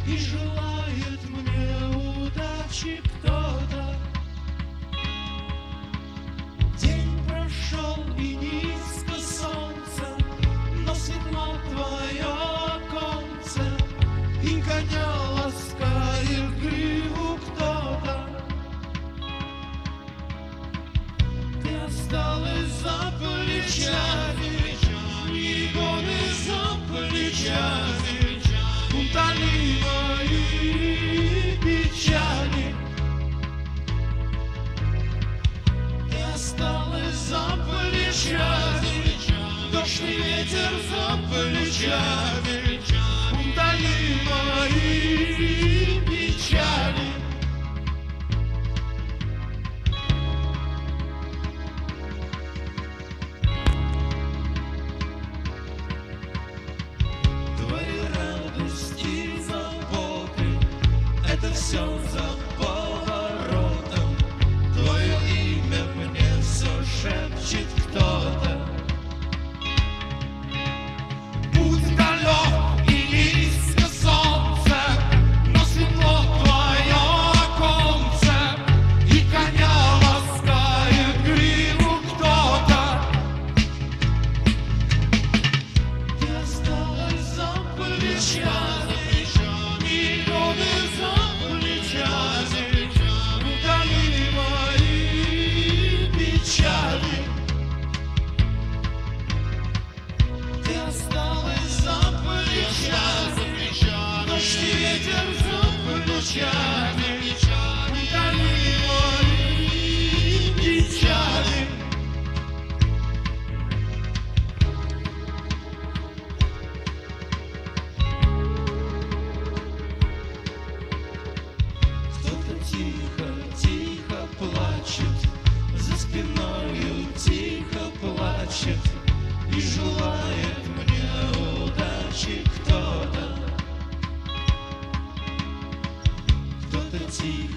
и желает мне удачи кто-то. День прошел и низко солнце, но светло твое оконце, и коня ласкает гриву кто-то. Ты осталась за плечами, и годы за плечами, утоли мои печали. Ты осталась за плечами, дождь и ветер за плечами, утоли мои печали. Твои радости и заботы — это все за поворотом. Твое имя мне все шепчет кто-то. Путь далек и низко солнце, но светло твое оконце, и коня ласкает гриву кто-то. Ты осталась за плечами, и годы за плечами, утоли мои печали. Ты осталась за плечами, дождь и ветер за плечами, утоли мои печали. Кто-то тихо-тихо плачет, за спиною тихо плачет, и желает мне удачи кто-то. Кто-то тихо